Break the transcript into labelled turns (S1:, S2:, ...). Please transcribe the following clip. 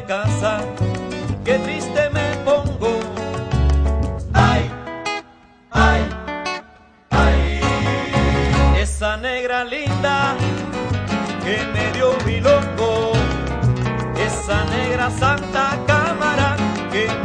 S1: de casa, qué triste me pongo. Ay, ay, ay, esa negra linda que me dio bilongo, esa negra santa cámara que